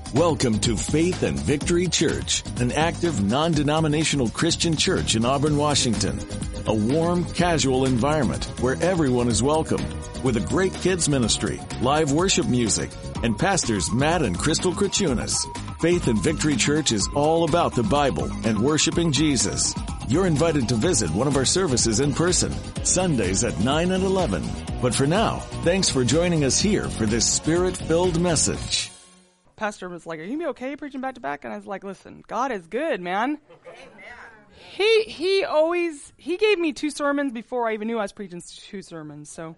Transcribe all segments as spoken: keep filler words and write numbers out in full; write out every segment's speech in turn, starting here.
Welcome to Faith and Victory Church, an active, non-denominational Christian church in Auburn, Washington. A warm, casual environment where everyone is welcomed, with a great kids ministry, live worship music, and pastors Matt and Crystal Krachunas. Faith and Victory Church is all about the Bible and worshiping Jesus. You're invited to visit one of our services in person, Sundays at nine and eleven. But for now, thanks for joining us here for this Spirit-filled message. Pastor was like, are you gonna be okay preaching back to back? And I was like, listen, God is good, man. Amen. He he always, he gave me two sermons before I even knew I was preaching two sermons. So,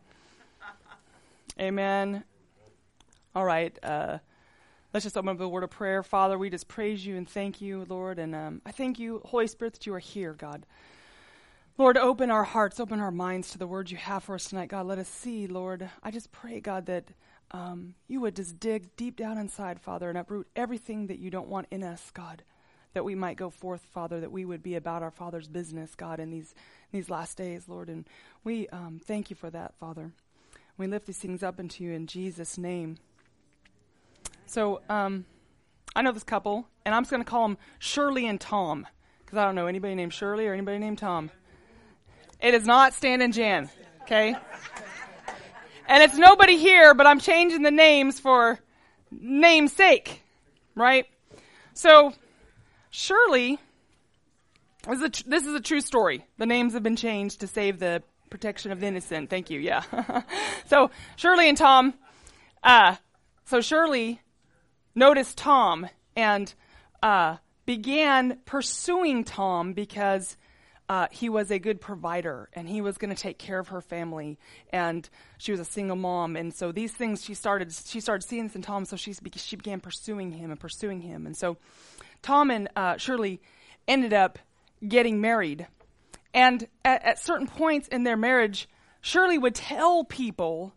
amen. All right, uh, let's just open up with a word of prayer. Father, we just praise you and thank you, Lord. And um, I thank you, Holy Spirit, that you are here, God. Lord, open our hearts, open our minds to the words you have for us tonight. God, let us see, Lord. I just pray, God, that Um, you would just dig deep down inside, Father, and uproot everything that you don't want in us, God, that we might go forth, Father, that we would be about our Father's business, God, in these in these last days, Lord. And we um, thank you for that, Father. We lift these things up into you in Jesus' name. So um, I know this couple, and I'm just going to call them Shirley and Tom, because I don't know anybody named Shirley or anybody named Tom. It is not Stan and Jan, okay? And it's nobody here, but I'm changing the names for namesake, right? So, Shirley, this is, a tr- this is a true story. The names have been changed to save the protection of the innocent. Thank you, yeah. So, Shirley and Tom, uh, so Shirley noticed Tom and uh, began pursuing Tom because Uh, he was a good provider, and he was going to take care of her family, and she was a single mom, and so these things she started she started seeing this in Tom, so she she began pursuing him and pursuing him, and so Tom and uh, Shirley ended up getting married, and at, at certain points in their marriage, Shirley would tell people,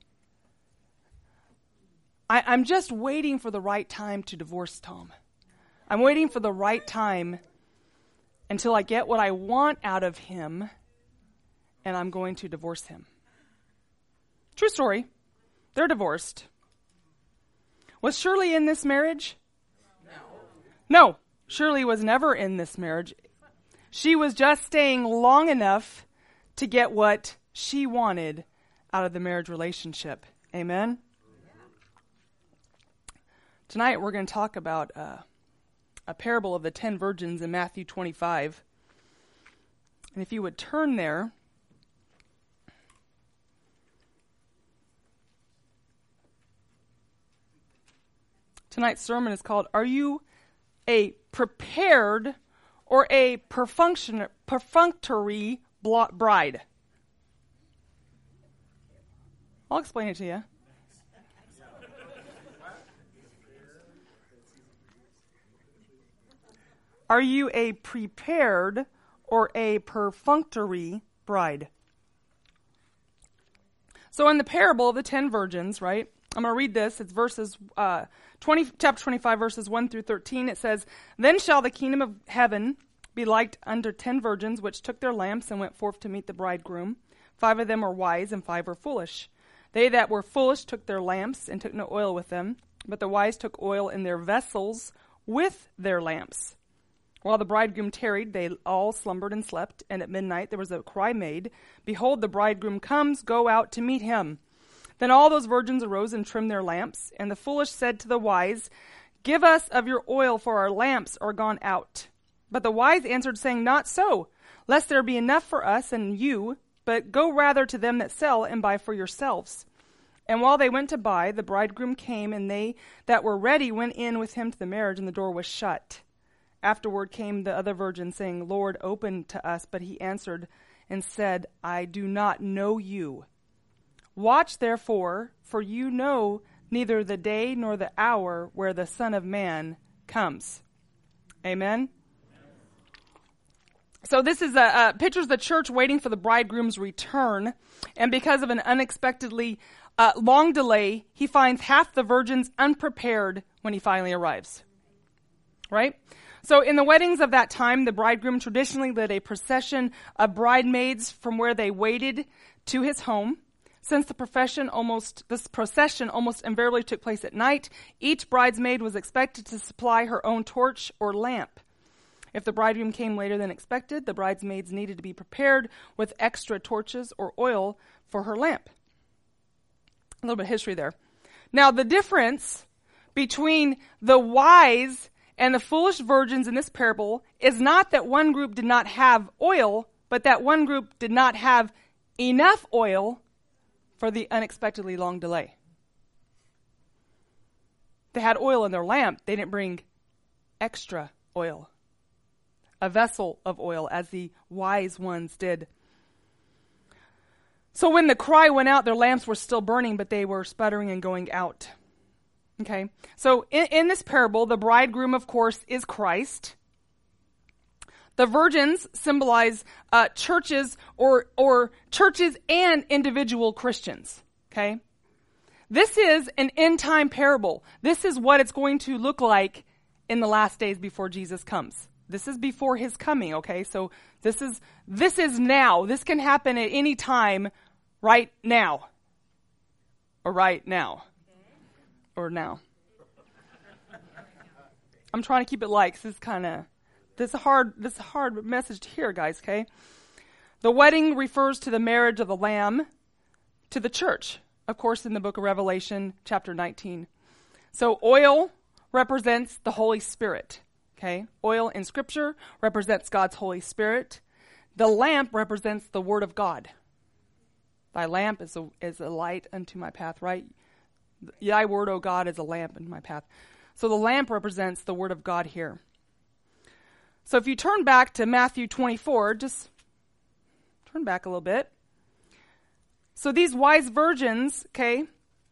I, "I'm just waiting for the right time to divorce Tom. I'm waiting for the right time until I get what I want out of him, and I'm going to divorce him." True story. They're divorced. Was Shirley in this marriage? No. No, Shirley was never in this marriage. She was just staying long enough to get what she wanted out of the marriage relationship. Amen? Tonight we're going to talk about Uh, a parable of the ten virgins in Matthew twenty-five. And if you would turn there, tonight's sermon is called, Are You a Prepared or a Perfunction- Perfunctory Bride? I'll explain it to you. Are you a prepared or a perfunctory bride? So in the parable of the ten virgins, right, I'm going to read this. It's verses, uh, twenty, chapter twenty-five, verses one through thirteen. It says, "Then shall the kingdom of heaven be like unto ten virgins, which took their lamps and went forth to meet the bridegroom. Five of them were wise, and five were foolish. They that were foolish took their lamps, and took no oil with them. But the wise took oil in their vessels with their lamps. While the bridegroom tarried, they all slumbered and slept, and at midnight there was a cry made, Behold, the bridegroom comes, go out to meet him. Then all those virgins arose and trimmed their lamps, and the foolish said to the wise, Give us of your oil, for our lamps are gone out. But the wise answered, saying, Not so, lest there be enough for us and you, but go rather to them that sell, and buy for yourselves. And while they went to buy, the bridegroom came, and they that were ready went in with him to the marriage, and the door was shut. Afterward came the other virgins, saying, Lord, open to us. But he answered and said, I do not know you. Watch therefore, for you know neither the day nor the hour where the Son of Man comes." Amen? So this is a, a pictures the church waiting for the bridegroom's return. And because of an unexpectedly uh, long delay, he finds half the virgins unprepared when he finally arrives. Right? So in the weddings of that time, the bridegroom traditionally led a procession of bridesmaids from where they waited to his home. Since the profession almost, this procession almost invariably took place at night, each bridesmaid was expected to supply her own torch or lamp. If the bridegroom came later than expected, the bridesmaids needed to be prepared with extra torches or oil for her lamp. A little bit of history there. Now, the difference between the wise and the foolish virgins in this parable is not that one group did not have oil, but that one group did not have enough oil for the unexpectedly long delay. They had oil in their lamp. They didn't bring extra oil, a vessel of oil, as the wise ones did. So when the cry went out, their lamps were still burning, but they were sputtering and going out. Okay, so in, in this parable, the bridegroom, of course, is Christ. The virgins symbolize uh, churches or or churches and individual Christians. Okay, this is an end time parable. This is what it's going to look like in the last days before Jesus comes. This is before his coming. Okay, so this is this is now. This can happen at any time, right now, or right now. Or now. I'm trying to keep it light, 'cause this is kind of, this is a hard, this is a hard message to hear, guys, okay? The wedding refers to the marriage of the Lamb to the church, of course, in the book of Revelation, chapter nineteen. So oil represents the Holy Spirit, okay? Oil in Scripture represents God's Holy Spirit. The lamp represents the Word of God. Thy lamp is a, is a light unto my path, right? Thy word, O God, is a lamp in my path. So the lamp represents the word of God here. So if you turn back to Matthew twenty-four, just turn back a little bit. So these wise virgins, okay,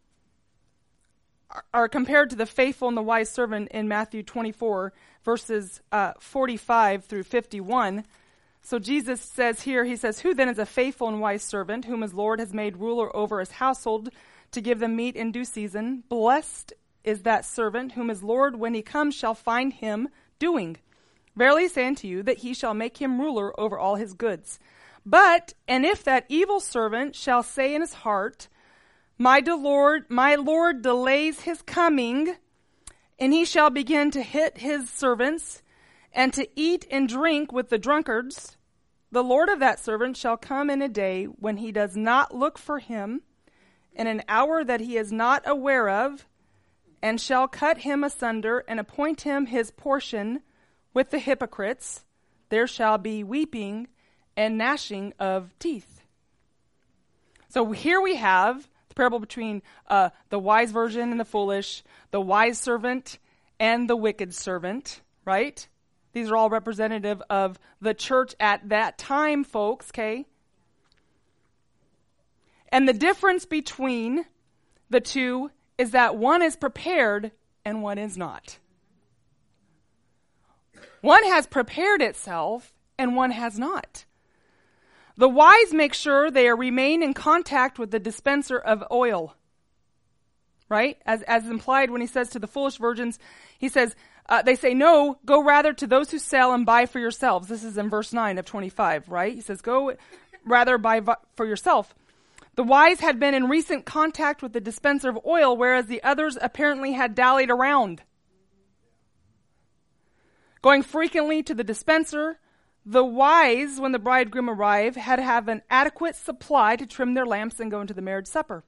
are, are compared to the faithful and the wise servant in Matthew twenty-four, verses uh, forty-five through fifty-one. So Jesus says here, he says, "Who then is a faithful and wise servant, whom his Lord has made ruler over his household, to give them meat in due season? Blessed is that servant whom his Lord, when he comes, shall find him doing. Verily I say unto you, that he shall make him ruler over all his goods. But, and if that evil servant shall say in his heart, My Lord, my Lord delays his coming, and he shall begin to hit his servants, and to eat and drink with the drunkards, the Lord of that servant shall come in a day when he does not look for him, in an hour that he is not aware of, and shall cut him asunder and appoint him his portion with the hypocrites. There shall be weeping and gnashing of teeth." So here we have the parable between uh, the wise virgin and the foolish, the wise servant and the wicked servant, right? These are all representative of the church at that time, folks, okay? And the difference between the two is that one is prepared and one is not. One has prepared itself and one has not. The wise make sure they remain in contact with the dispenser of oil, right? As, as implied when he says to the foolish virgins, he says, uh, they say, "No, go rather to those who sell and buy for yourselves." This is in verse nine of twenty-five, right? He says, "Go rather buy for yourself." The wise had been in recent contact with the dispenser of oil, whereas the others apparently had dallied around. Going frequently to the dispenser, the wise, when the bridegroom arrived, had to have an adequate supply to trim their lamps and go into the marriage supper.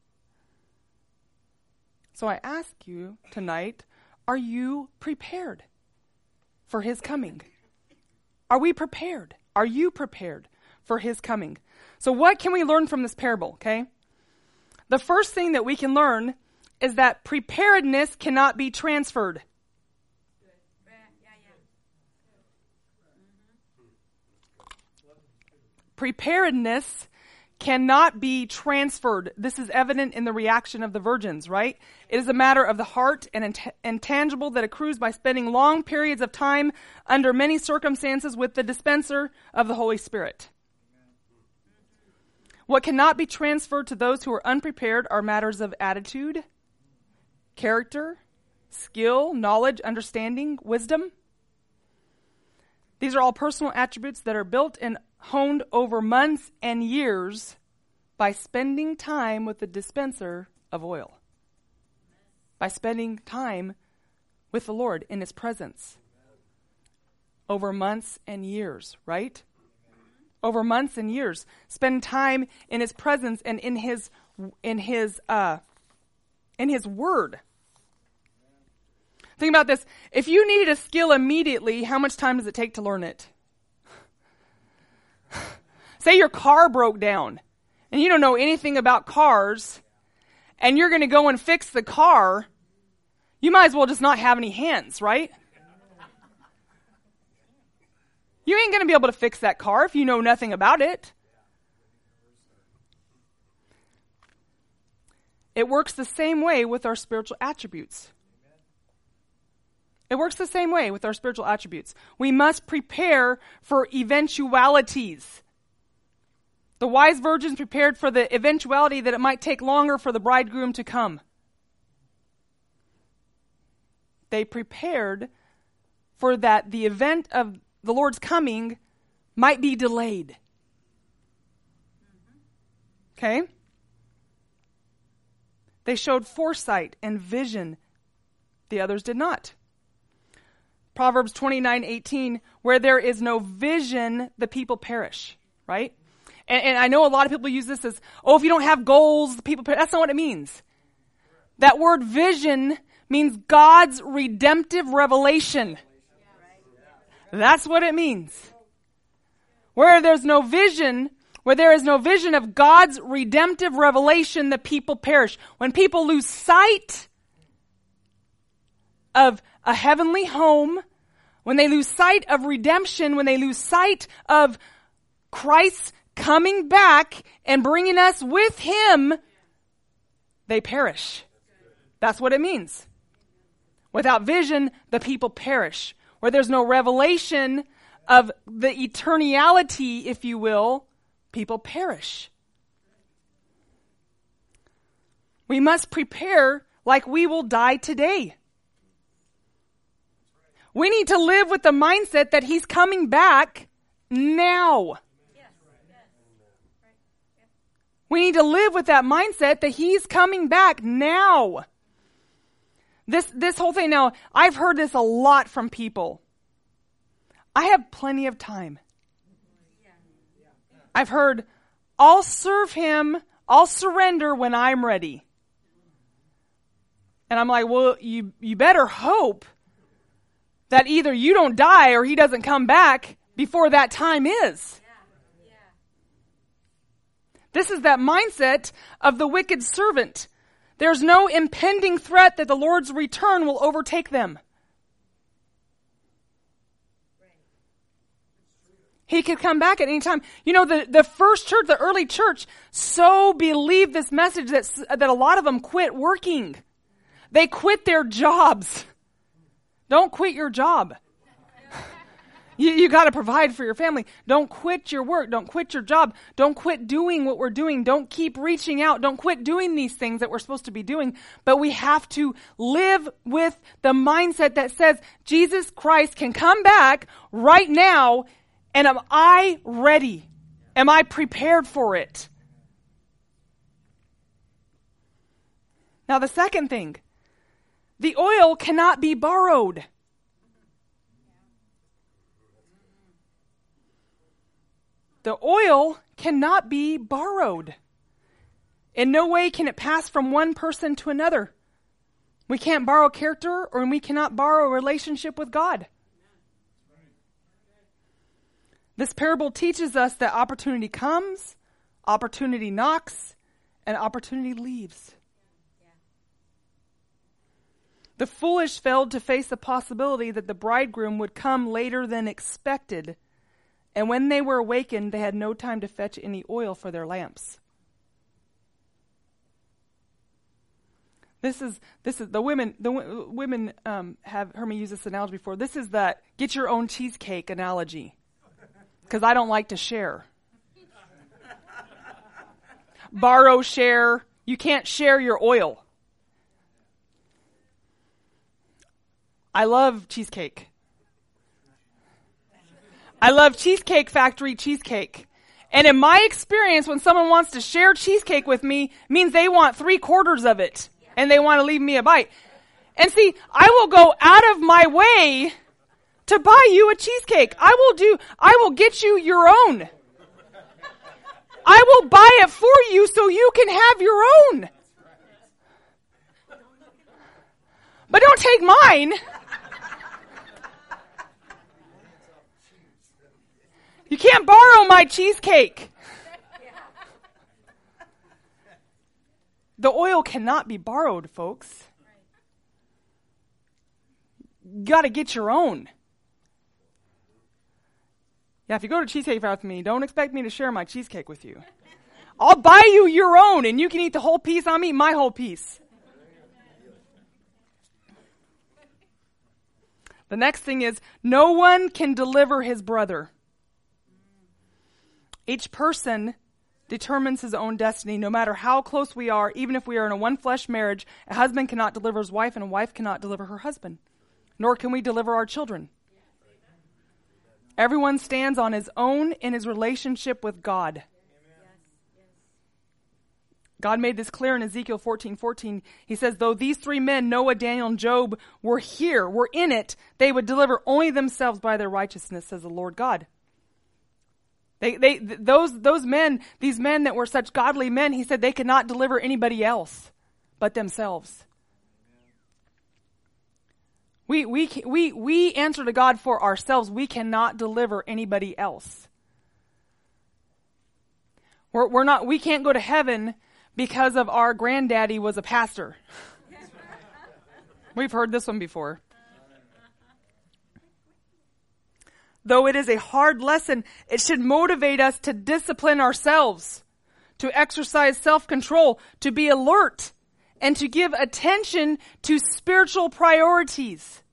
So I ask you tonight, are you prepared for his coming? Are we prepared? Are you prepared for his coming? So what can we learn from this parable, okay? The first thing that we can learn is that preparedness cannot be transferred. Preparedness cannot be transferred. This is evident in the reaction of the virgins, right? It is a matter of the heart and int- intangible that accrues by spending long periods of time under many circumstances with the dispenser of the Holy Spirit. What cannot be transferred to those who are unprepared are matters of attitude, character, skill, knowledge, understanding, wisdom. These are all personal attributes that are built and honed over months and years By spending time with the dispenser of oil. By spending time with the Lord in his presence. Over months and years, right? Over months and years. Spend time in his presence and in his in his uh in his word. Think about this. If you needed a skill immediately, how much time does it take to learn it? Say your car broke down and you don't know anything about cars and you're going to go and fix the car, you might as well just not have any hands, right? You ain't going to be able to fix that car if you know nothing about it. It works the same way with our spiritual attributes. It works the same way with our spiritual attributes. We must prepare for eventualities. The wise virgins prepared for the eventuality that it might take longer for the bridegroom to come. They prepared for that the event of the Lord's coming might be delayed. Okay? They showed foresight and vision. The others did not. Proverbs twenty-nine eighteen, where there is no vision, the people perish. Right? And, and I know a lot of people use this as, oh, if you don't have goals, the people perish. That's not what it means. That word vision means God's redemptive revelation. That's what it means. Where there's no vision, where there is no vision of God's redemptive revelation, the people perish. When people lose sight of a heavenly home, when they lose sight of redemption, when they lose sight of Christ's coming back and bringing us with him, they perish. That's what it means. Without vision, the people perish. Where there's no revelation of the eternality, if you will, people perish. We must prepare like we will die today. We need to live with the mindset that he's coming back now. We need to live with that mindset that he's coming back now. This this whole thing now, I've heard this a lot from people. I have plenty of time. I've heard, I'll serve him, I'll surrender when I'm ready. And I'm like, well, you, you better hope that either you don't die or he doesn't come back before that time is. This is that mindset of the wicked servant. There's no impending threat that the Lord's return will overtake them. He could come back at any time. You know, the, the first church, the early church, so believed this message that, that a lot of them quit working. They quit their jobs. Don't quit your job. You, you got to provide for your family. Don't quit your work. Don't quit your job. Don't quit doing what we're doing. Don't keep reaching out. Don't quit doing these things that we're supposed to be doing. But we have to live with the mindset that says Jesus Christ can come back right now. And am I ready? Am I prepared for it? Now the second thing, the oil cannot be borrowed. The oil cannot be borrowed. In no way can it pass from one person to another. We can't borrow character, or we cannot borrow a relationship with God. This parable teaches us that opportunity comes, opportunity knocks, and opportunity leaves. The foolish failed to face the possibility that the bridegroom would come later than expected. And when they were awakened, they had no time to fetch any oil for their lamps. This is this is the women. The w- women um, have heard me use this analogy before. This is that get your own cheesecake analogy, because I don't like to share. Borrow, share. You can't share your oil. I love cheesecake. I love Cheesecake Factory cheesecake. And in my experience, when someone wants to share cheesecake with me, means they want three quarters of it. And they want to leave me a bite. And see, I will go out of my way to buy you a cheesecake. I will do, I will get you your own. I will buy it for you so you can have your own. But don't take mine. You can't borrow my cheesecake. The oil cannot be borrowed, folks. You got to get your own. Yeah, if you go to Cheesecake Factory with me, don't expect me to share my cheesecake with you. I'll buy you your own, and you can eat the whole piece. I'll eat my whole piece. The next thing is, no one can deliver his brother. Each person determines his own destiny, no matter how close we are. Even if we are in a one-flesh marriage, a husband cannot deliver his wife, and a wife cannot deliver her husband. Nor can we deliver our children. Everyone stands on his own in his relationship with God. God made this clear in Ezekiel fourteen fourteen. He says, though these three men, Noah, Daniel, and Job, were here, were in it, they would deliver only themselves by their righteousness, says the Lord God. They, they, th- those, those men, these men that were such godly men, he said they could not deliver anybody else but themselves. We, we, we, we answer to God for ourselves. We cannot deliver anybody else. We're, we're not, we can't go to heaven because of our granddaddy was a pastor. We've heard this one before. Though it is a hard lesson, it should motivate us to discipline ourselves, to exercise self-control, to be alert, and to give attention to spiritual priorities.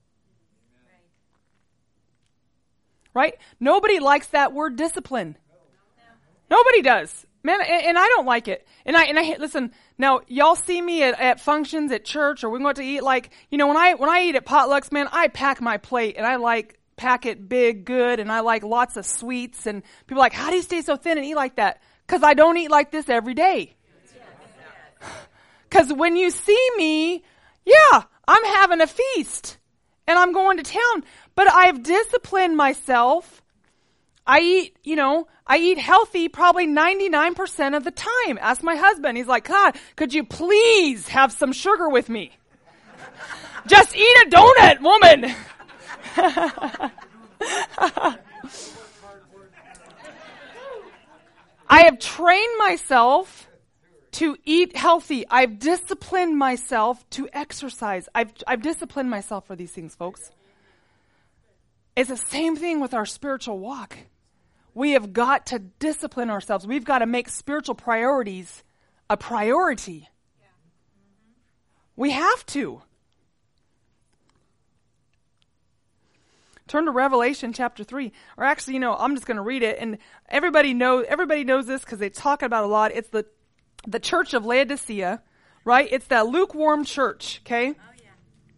Right? Nobody likes that word discipline. Nobody does. Man, and, and I don't like it. And I, and I, listen, now, y'all see me at, at functions at church, or we go out to eat, like, you know, when I, when I eat at potlucks, man, I pack my plate, and I like, pack it big, good, and I like lots of sweets, and people are like, how do you stay so thin and eat like that? Because I don't eat like this every day. Because when you see me, yeah, I'm having a feast, and I'm going to town, but I've disciplined myself. I eat, you know, I eat healthy probably ninety-nine percent of the time. Ask my husband. He's like, God, could you please have some sugar with me? Just eat a donut, woman. I have trained myself to eat healthy. I've disciplined myself to exercise. I've, I've disciplined myself for these things, folks. It's the same thing with our spiritual walk. We have got to discipline ourselves. We've got to make spiritual priorities a priority. We have to. Turn to Revelation chapter three. Or actually, you know, I'm just going to read it. And everybody know, everybody knows this because they talk about it a lot. It's the, the church of Laodicea, right? It's that lukewarm church, okay? Oh, yeah.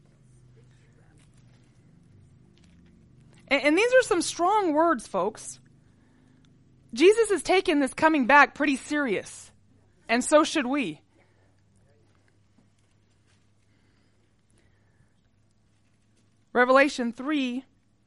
and, and these are some strong words, folks. Jesus is taking this coming back pretty serious. And so should we. Revelation three,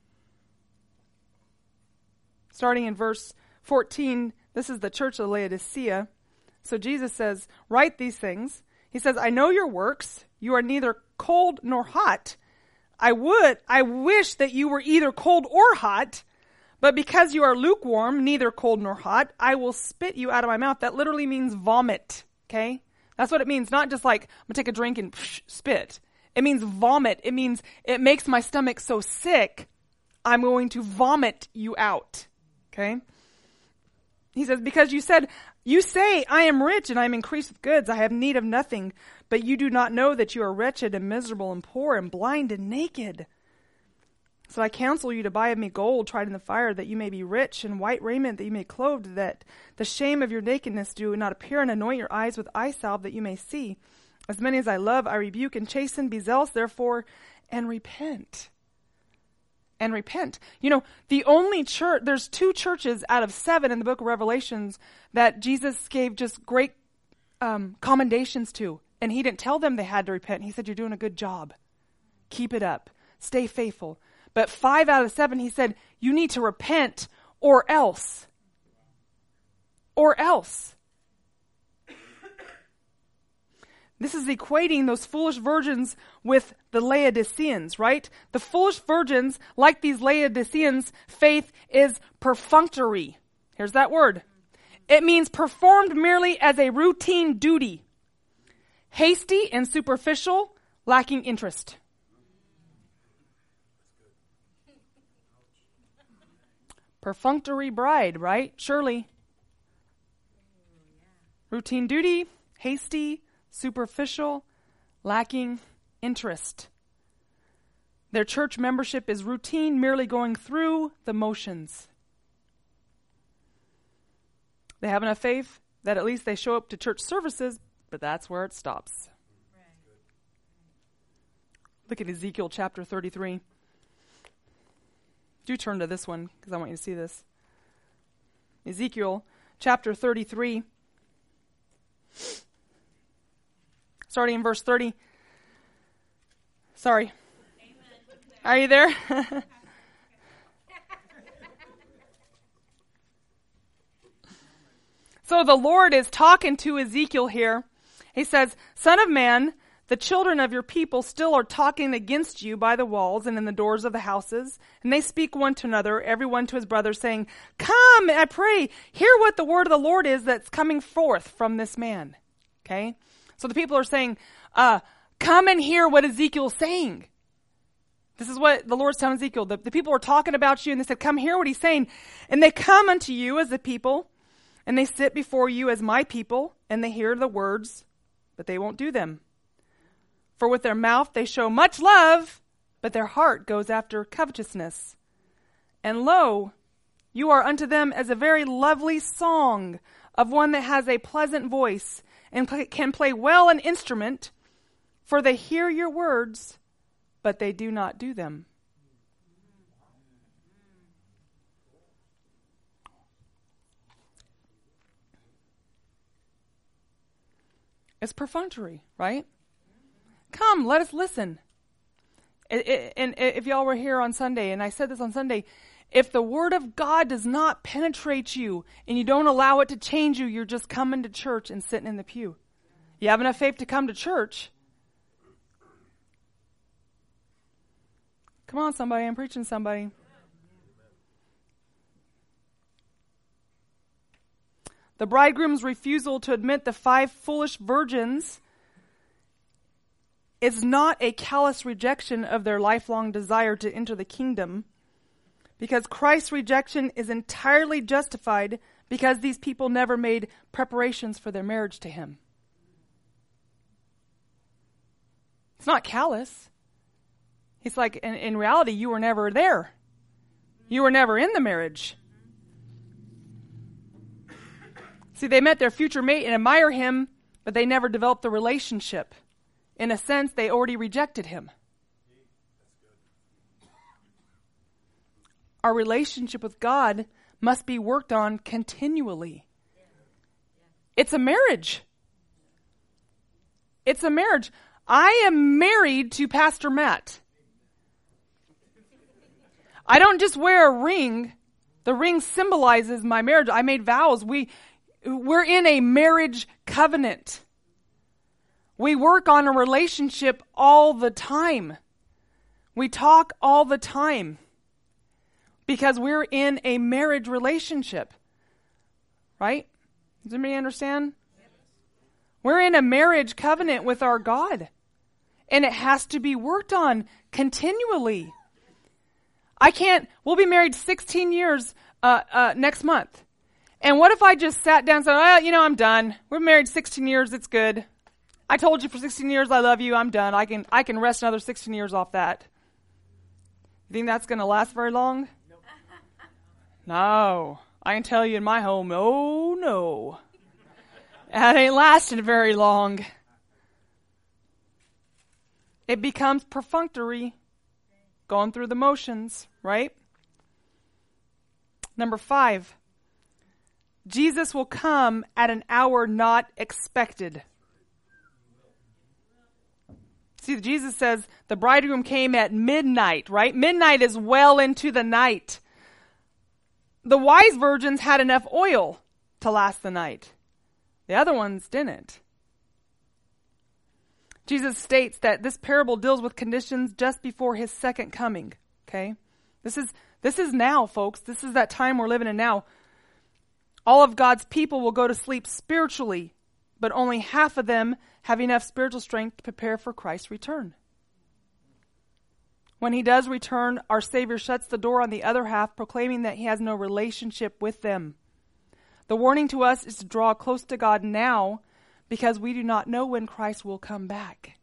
starting in verse fourteen, this is the church of Laodicea. So Jesus says, write these things. He says, I know your works. You are neither cold nor hot. I would, I wish that you were either cold or hot. But because you are lukewarm, neither cold nor hot, I will spit you out of my mouth. That literally means vomit, okay? That's what it means. Not just like, I'm going to take a drink and psh, spit. It means vomit. It means it makes my stomach so sick, I'm going to vomit you out, okay? He says, because you said, you say, I am rich and I am increased with goods. I have need of nothing, but you do not know that you are wretched and miserable and poor and blind and naked. So I counsel you to buy of me gold tried in the fire, that you may be rich, and white raiment that you may clothe, that the shame of your nakedness do not appear, and anoint your eyes with eye salve that you may see. As many as I love, I rebuke and chasten. Be zealous, therefore, and repent. and repent. You know, the only church, there's two churches out of seven in the book of Revelations that Jesus gave just great um, commendations to. And he didn't tell them they had to repent. He said, you're doing a good job. Keep it up. Stay faithful. But five out of seven, he said, you need to repent or else. Or else. This is equating those foolish virgins with the Laodiceans, right? The foolish virgins, like these Laodiceans, faith is perfunctory. Here's that word. It means performed merely as a routine duty. Hasty and superficial, lacking interest. Perfunctory bride, right? Surely. Routine duty, hasty, superficial, lacking interest. Their church membership is routine, merely going through the motions. They have enough faith that at least they show up to church services, but that's where it stops. Right. Look at Ezekiel chapter thirty-three. Do turn to this one, because I want you to see this. Ezekiel chapter thirty-three. Starting in verse thirty. Sorry. Amen. Are you there? So the Lord is talking to Ezekiel here. He says, Son of man, the children of your people still are talking against you by the walls and in the doors of the houses. And they speak one to another, everyone to his brother, saying, Come, I pray, hear what the word of the Lord is that's coming forth from this man. Okay? So the people are saying, uh, come and hear what Ezekiel's saying. This is what the Lord's telling Ezekiel. The, the people are talking about you, and they said, come hear what he's saying. And they come unto you as a people, and they sit before you as my people, and they hear the words, but they won't do them. For with their mouth they show much love, but their heart goes after covetousness. And lo, you are unto them as a very lovely song of one that has a pleasant voice, and pl- can play well an instrument, for they hear your words, but they do not do them. It's perfunctory, right? Come, let us listen. It, it, and if y'all were here on Sunday, and I said this on Sunday, if the word of God does not penetrate you and you don't allow it to change you, you're just coming to church and sitting in the pew. You have enough faith to come to church. Come on, somebody. I'm preaching to somebody. The bridegroom's refusal to admit the five foolish virgins is not a callous rejection of their lifelong desire to enter the kingdom, because Christ's rejection is entirely justified because these people never made preparations for their marriage to him. It's not callous. It's like, in, in reality, you were never there. You were never in the marriage. See, they met their future mate and admire him, but they never developed the relationship. In a sense, they already rejected him. Our relationship with God must be worked on continually. It's a marriage. It's a marriage. I am married to Pastor Matt. I don't just wear a ring. The ring symbolizes my marriage. I made vows. We, we're in a marriage covenant. We work on a relationship all the time. We talk all the time because we're in a marriage relationship. Right? Does anybody understand? We're in a marriage covenant with our God, and it has to be worked on continually. I can't, we'll be married sixteen years uh, uh, next month. And what if I just sat down and said, well, you know, I'm done. We're married sixteen years. It's good. I told you for sixteen years I love you. I'm done. I can I can rest another sixteen years off that. You think that's going to last very long? Nope. No. I can tell you in my home, oh no. That ain't lasting very long. It becomes perfunctory. going through the motions, right? Number five, Jesus will come at an hour not expected. See, Jesus says the bridegroom came at midnight, right? Midnight is well into the night. The wise virgins had enough oil to last the night. The other ones didn't. Jesus states that this parable deals with conditions just before his second coming, okay? This is this is now, folks. This is that time we're living in now. All of God's people will go to sleep spiritually, but only half of them have enough spiritual strength to prepare for Christ's return. When he does return, our Savior shuts the door on the other half, proclaiming that he has no relationship with them. The warning to us is to draw close to God now, because we do not know when Christ will come back.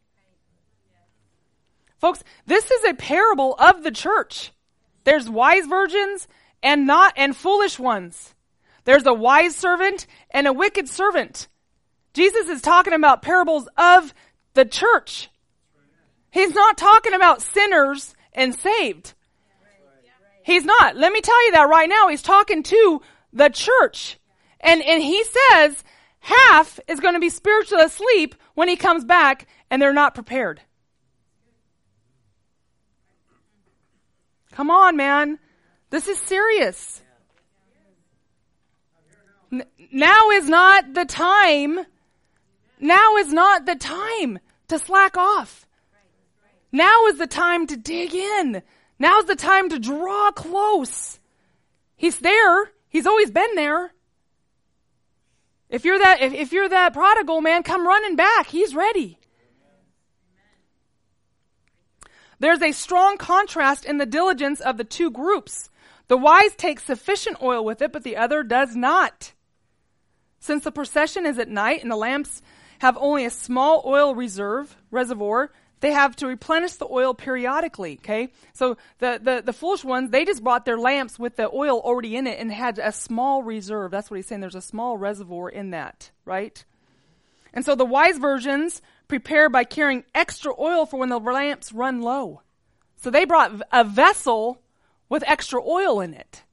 Folks, this is a parable of the church. There's wise virgins and not and foolish ones. There's a wise servant and a wicked servant. Jesus is talking about parables of the church. He's not talking about sinners and saved. He's not. Let me tell you that right now. He's talking to the church. And, and he says half is going to be spiritually asleep when he comes back, and they're not prepared. Come on, man. This is serious. N- now is not the time. Now is not the time to slack off. Now is the time to dig in. Now is the time to draw close. He's there. He's always been there. If you're that, if, if you're that prodigal, man, come running back. He's ready. There's a strong contrast in the diligence of the two groups. The wise take sufficient oil with it, but the other does not. Since the procession is at night and the lamps have only a small oil reserve, reservoir, they have to replenish the oil periodically, okay? So the, the, the foolish ones, they just brought their lamps with the oil already in it and had a small reserve. That's what he's saying. There's a small reservoir in that, right? And so the wise virgins prepare by carrying extra oil for when the lamps run low. So they brought a vessel with extra oil in it.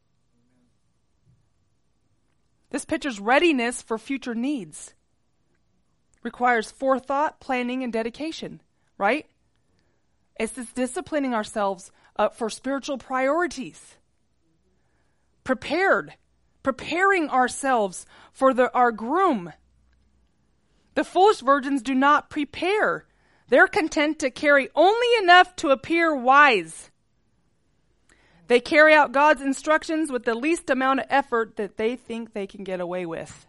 This picture's readiness for future needs. Requires forethought, planning, and dedication, right? It's this disciplining ourselves uh, for spiritual priorities. Prepared. Preparing ourselves for the, our groom. The foolish virgins do not prepare. They're content to carry only enough to appear wise. They carry out God's instructions with the least amount of effort that they think they can get away with.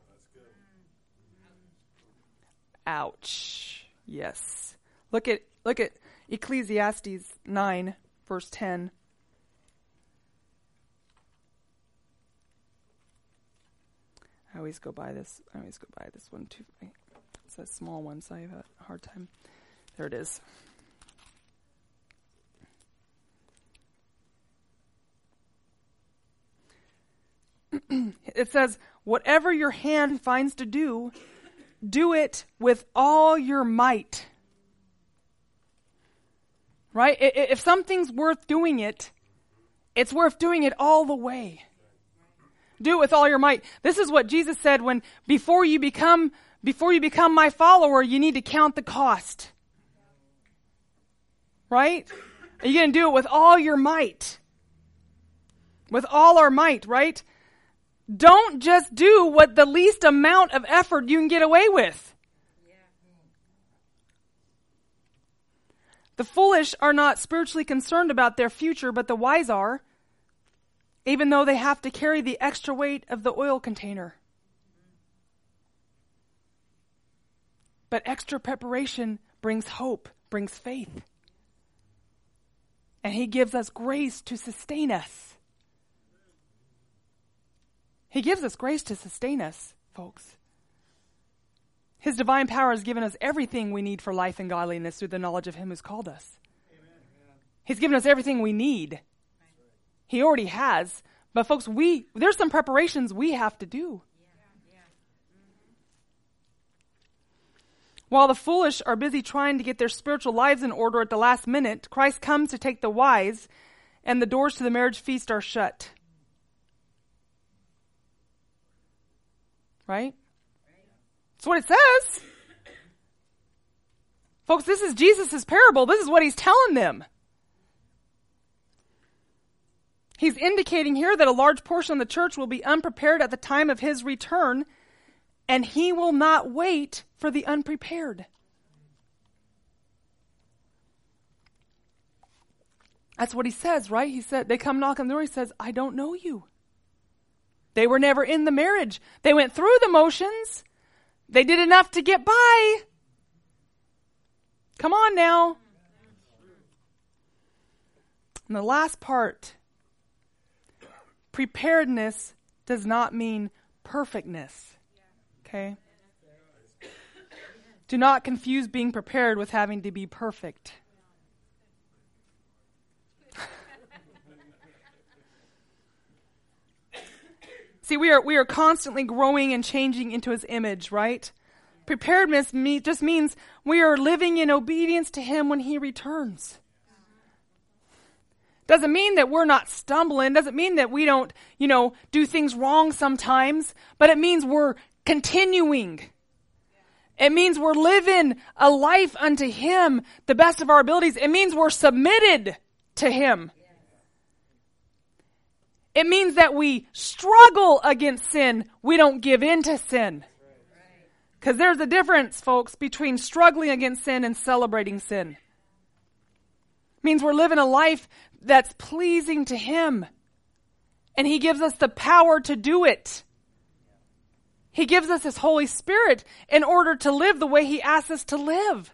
Ouch. Yes. Look at look at Ecclesiastes nine, verse ten. I always go by this. I always go by this one too. It's a small one, so I have a hard time. There it is. It says, whatever your hand finds to do, do it with all your might. Right? If something's worth doing it, it's worth doing it all the way. Do it with all your might. This is what Jesus said when, before you become, before you become my follower, you need to count the cost. Right? Are you going to do it with all your might? With all our might, right? Don't just do what the least amount of effort you can get away with. Yeah. The foolish are not spiritually concerned about their future, but the wise are, even though they have to carry the extra weight of the oil container. But extra preparation brings hope, brings faith. And he gives us grace to sustain us. He gives us grace to sustain us, folks. His divine power has given us everything we need for life and godliness through the knowledge of him who's called us. Amen. He's given us everything we need. He already has. But folks, we there's some preparations we have to do. Yeah. Yeah. Mm-hmm. While the foolish are busy trying to get their spiritual lives in order at the last minute, Christ comes to take the wise, and the doors to the marriage feast are shut. Right? That's what it says. Folks, this is Jesus' parable. This is what he's telling them. He's indicating here that a large portion of the church will be unprepared at the time of his return, and he will not wait for the unprepared. That's what he says, right? He said, they come knock on the door, he says, I don't know you. They were never in the marriage. They went through the motions. They did enough to get by. Come on now. And the last part, preparedness does not mean perfectness. Okay? Do not confuse being prepared with having to be perfect. See, we are we are constantly growing and changing into his image, right? Preparedness me, just means we are living in obedience to him when he returns. Doesn't mean that we're not stumbling. Doesn't mean that we don't, you know, do things wrong sometimes. But it means we're continuing. It means we're living a life unto him, the best of our abilities. It means we're submitted to him. It means that we struggle against sin. We don't give in to sin. Because there's a difference, folks, between struggling against sin and celebrating sin. It means we're living a life that's pleasing to him. And he gives us the power to do it. He gives us his Holy Spirit in order to live the way he asks us to live.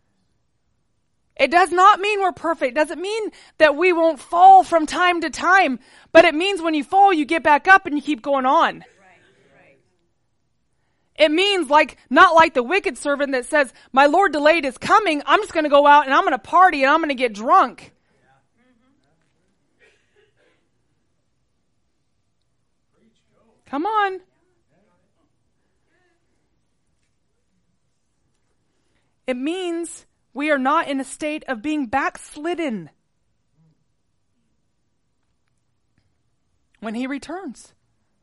It does not mean we're perfect. It doesn't mean that we won't fall from time to time. But it means when you fall, you get back up and you keep going on. It means like, not like the wicked servant that says, my Lord delayed his coming. I'm just going to go out and I'm going to party and I'm going to get drunk. Come on. It means we are not in a state of being backslidden when he returns.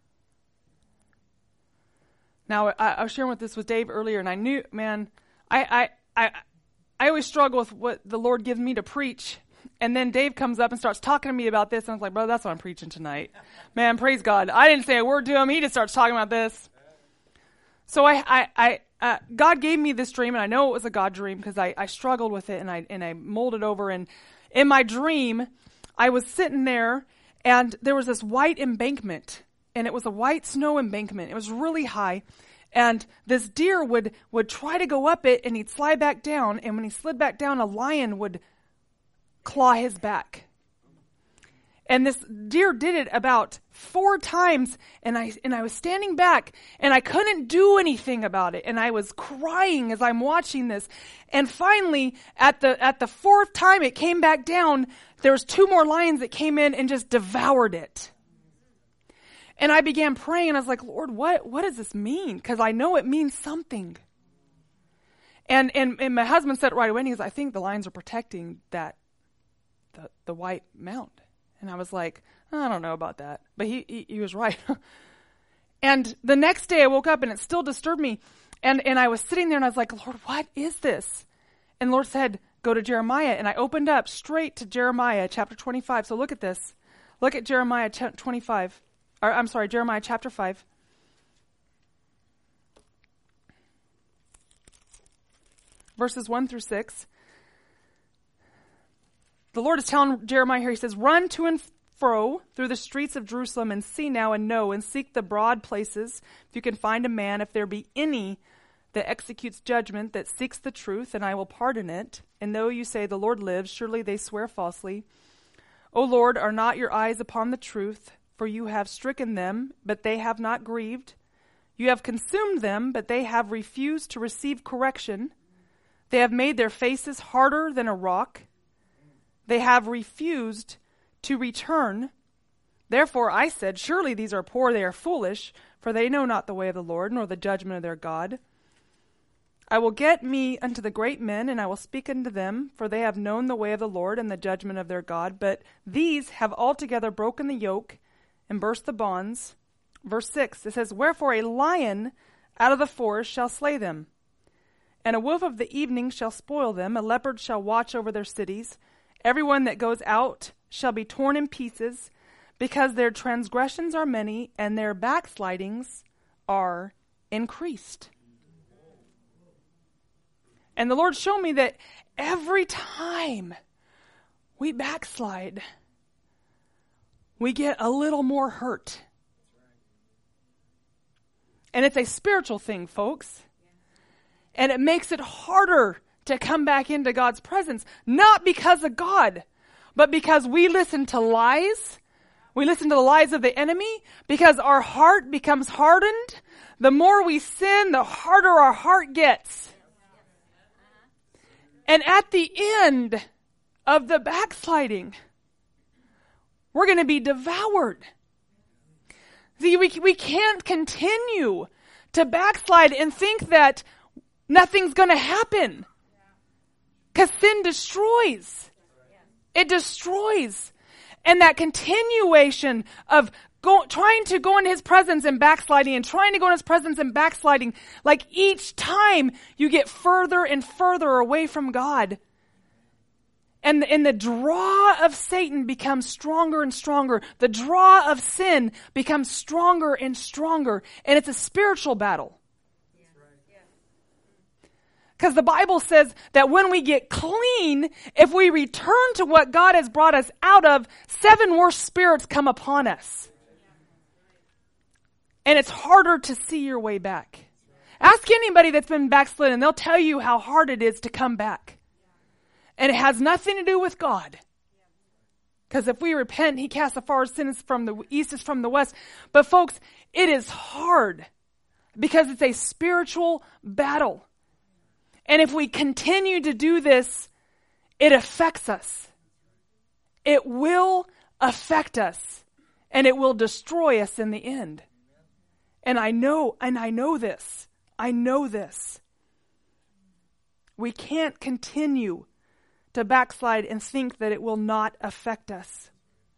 Now, I, I was sharing with this with Dave earlier, and I knew, man, I, I, I, I always struggle with what the Lord gives me to preach. And then Dave comes up and starts talking to me about this, and I was like, bro, that's what I'm preaching tonight. Man, praise God. I didn't say a word to him. He just starts talking about this. So I, I, I uh, God gave me this dream, and I know it was a God dream because I, I struggled with it, and I, and I molded over. And in my dream, I was sitting there, and there was this white embankment. And it was a white snow embankment. It was really high. And this deer would, would try to go up it, and he'd slide back down. And when he slid back down, a lion would claw his back. And this deer did it about four times. And I, and I was standing back, and I couldn't do anything about it. And I was crying as I'm watching this. And finally, at the, at the fourth time it came back down, there was two more lions that came in and just devoured it. And I began praying, and I was like, Lord, what, what does this mean? Because I know it means something. And, and and my husband said it right away, and he goes, I think the lions are protecting that, the, the white mount. And I was like, I don't know about that. But he, he, he was right. And the next day I woke up, and it still disturbed me. And, and I was sitting there, and I was like, Lord, what is this? And the Lord said, go to Jeremiah. And I opened up straight to Jeremiah chapter twenty-five. So look at this. Look at Jeremiah twenty-five. Or, I'm sorry, Jeremiah chapter five. Verses one through six. The Lord is telling Jeremiah here, he says, run to and fro through the streets of Jerusalem and see now and know and seek the broad places. If you can find a man, if there be any that executes judgment, that seeks the truth, and I will pardon it. And though you say the Lord lives, surely they swear falsely. O Lord, are not your eyes upon the truth? For you have stricken them, but they have not grieved. You have consumed them, but they have refused to receive correction. They have made their faces harder than a rock. They have refused to return. Therefore I said, surely these are poor, they are foolish, for they know not the way of the Lord, nor the judgment of their God. I will get me unto the great men, and I will speak unto them, for they have known the way of the Lord and the judgment of their God. But these have altogether broken the yoke and burst the bonds. Verse six, it says, Wherefore a lion out of the forest shall slay them, and a wolf of the evening shall spoil them. A leopard shall watch over their cities. Every one that goes out shall be torn in pieces, because their transgressions are many, and their backslidings are increased. And the Lord showed me that every time we backslide, we get a little more hurt. And it's a spiritual thing, folks. And it makes it harder to come back into God's presence, not because of God, but because we listen to lies. We listen to the lies of the enemy, because our heart becomes hardened. The more we sin, the harder our heart gets. And at the end of the backsliding, we're going to be devoured. See, we, we can't continue to backslide and think that nothing's going to happen. Because sin destroys. It destroys. And that continuation of go, trying to go in his presence and backsliding and trying to go in his presence and backsliding, like each time you get further and further away from God. And, and the draw of Satan becomes stronger and stronger. The draw of sin becomes stronger and stronger. And it's a spiritual battle. Because the Bible says that when we get clean, if we return to what God has brought us out of, seven worse spirits come upon us. And it's harder to see your way back. Ask anybody that's been backslidden, they'll tell you how hard it is to come back. And it has nothing to do with God. Because if we repent, he casts as far as sins from the east as from the west. But folks, it is hard because it's a spiritual battle. And if we continue to do this, it affects us. It will affect us. And it will destroy us in the end. And I know, and I know this. I know this. We can't continue to backslide and think that it will not affect us.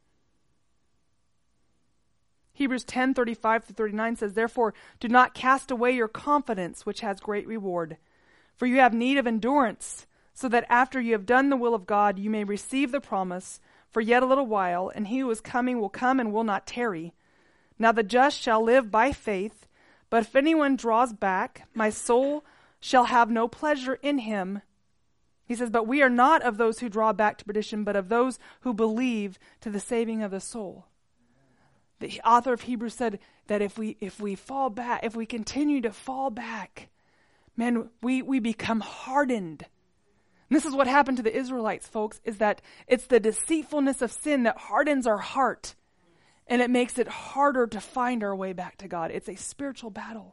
Hebrews ten, thirty-five to thirty-nine says, Therefore, do not cast away your confidence, which has great reward. For you have need of endurance, so that after you have done the will of God, you may receive the promise for yet a little while, and he who is coming will come and will not tarry. Now the just shall live by faith, but if anyone draws back, my soul shall have no pleasure in him. He says, but we are not of those who draw back to perdition, but of those who believe to the saving of the soul. The author of Hebrews said that if we if we fall back, if we continue to fall back, man, we, we become hardened. And this is what happened to the Israelites, folks, is that it's the deceitfulness of sin that hardens our heart. And it makes it harder to find our way back to God. It's a spiritual battle.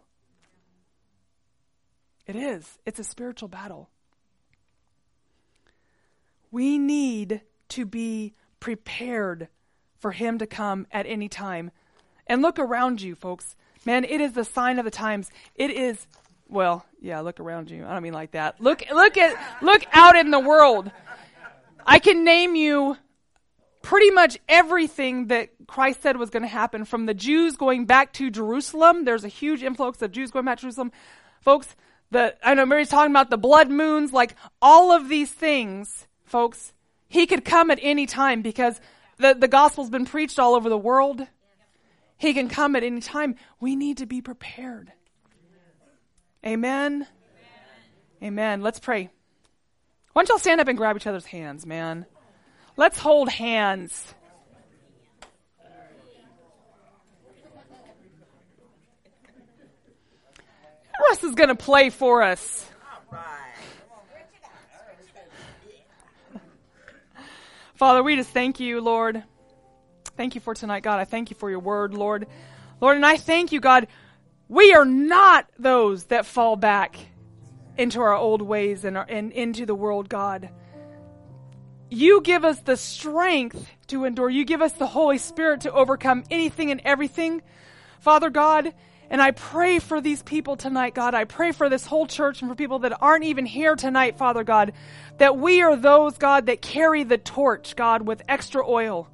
It is. It's a spiritual battle. We need to be prepared for him to come at any time. And look around you, folks. Man, it is the sign of the times. It is, well, yeah, look around you. I don't mean like that. Look, look at, look out in the world. I can name you pretty much everything that Christ said was going to happen, from the Jews going back to Jerusalem. There's a huge influx of Jews going back to Jerusalem. Folks, the I know Mary's talking about the blood moons, like all of these things, folks, he could come at any time because the, the gospel's been preached all over the world. He can come at any time. We need to be prepared. Amen? Amen. Amen. Let's pray. Why don't y'all stand up and grab each other's hands, man? Let's hold hands. Russ is going to play for us. Father, we just thank you, Lord. Thank you for tonight, God. I thank you for your word, Lord. Lord, and I thank you, God. We are not those that fall back into our old ways and, our, and into the world, God. You give us the strength to endure. You give us the Holy Spirit to overcome anything and everything, Father God. And I pray for these people tonight, God. I pray for this whole church and for people that aren't even here tonight, Father God, that we are those, God, that carry the torch, God, with extra oil.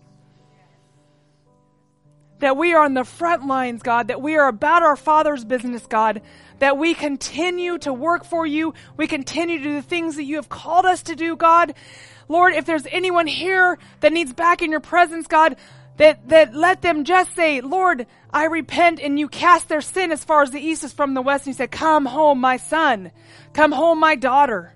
That we are on the front lines, God, that we are about our Father's business, God, that we continue to work for you. We continue to do the things that you have called us to do, God. Lord, if there's anyone here that needs back in your presence, God, that, that let them just say, Lord, I repent, and you cast their sin as far as the east is from the west, and you say, come home, my son. Come home, my daughter.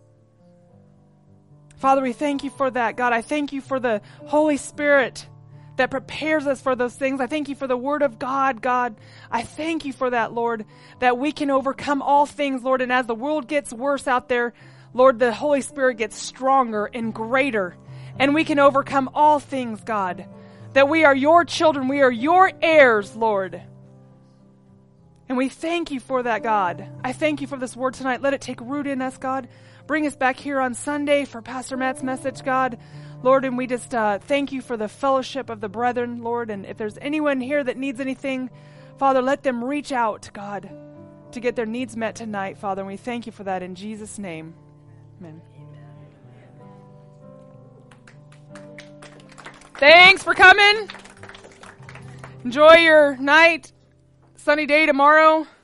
Father, we thank you for that. God, I thank you for the Holy Spirit that prepares us for those things. I thank you for the Word of God, God. I thank you for that, Lord, that we can overcome all things, Lord. And as the world gets worse out there, Lord, the Holy Spirit gets stronger and greater. And we can overcome all things, God. That we are your children. We are your heirs, Lord. And we thank you for that, God. I thank you for this word tonight. Let it take root in us, God. Bring us back here on Sunday for Pastor Matt's message, God. Lord, and we just uh, thank you for the fellowship of the brethren, Lord. And if there's anyone here that needs anything, Father, let them reach out, God, to get their needs met tonight, Father. And we thank you for that in Jesus' name. Amen. Thanks for coming. Enjoy your night. Sunny day tomorrow.